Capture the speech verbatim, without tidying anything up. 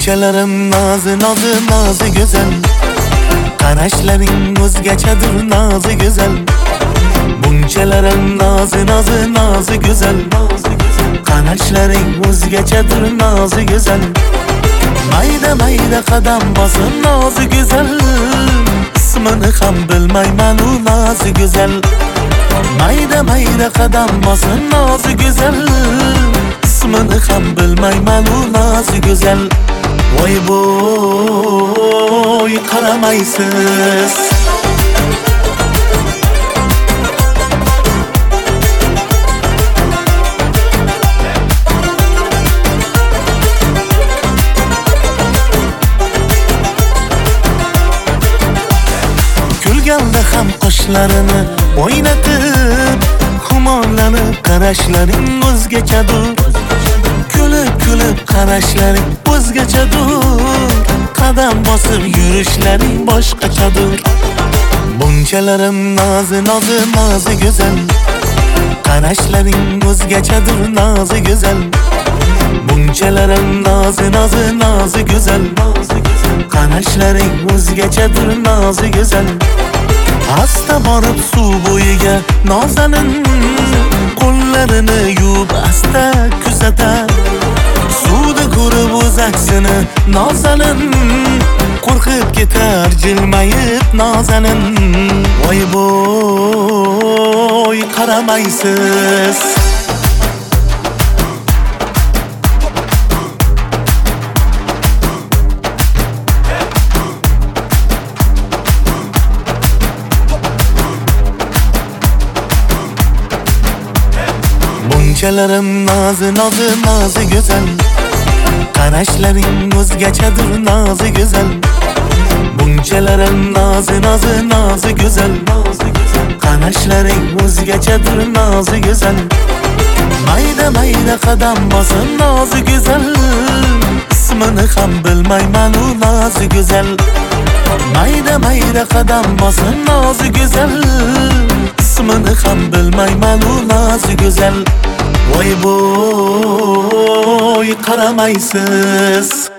Bunchalarim nozi nozi nozi go'zal, qarashlaring o'zgachadir nozi go'zal. Bunchalarim nozi nozi nozi go'zal, qarashlaring o'zgachadir nozi go'zal. Mayda mayda qadam bosib nozi go'zal, ismini ham bilmayman u nozi go'zal. Mayda mayda qadam bosib nozi go'zal, ismini ham bilmayman u nozi go'zal. Voy boy qaramaysiz, kulganda ham qoshlarini o'ynatib, xumonlanib qarashlaring o'zgachadir. Kulib kulib qarashlaring o'zgachadir, qadam bosib yurishlaring boshqachadir. Bunchalarim nozi nozi nozi go'zal, qarashlaring o'zgachadir nozi go'zal. Bunchalarim nozi nozi nozi go'zal, qarashlaring o'zgachadir nozi go'zal. Asta borib suv bo'yiga nozanin, qo'llarini yuvib asta kuzatar. Suvda ko'rib o'z aksini nozanin, qo'rqib ketar jilmayib nozanin. Voy boy qaramaysiz, bunchalarim nozi nozi nozi go'zal, qarashlaring o'zgachadir nozi go'zal. Bunchalarim nozi nozi nozi go'zal, qarashlaring o'zgachadir nozi go'zal. Mayda mayda qadam bosib nozi go'zal, ismini ham bilmayman u nozi go'zal. Mayda mayda qadam bosib nozi go'zal, ismini ham bilmayman u nozi go'zal. Voy boy qaramaysiz.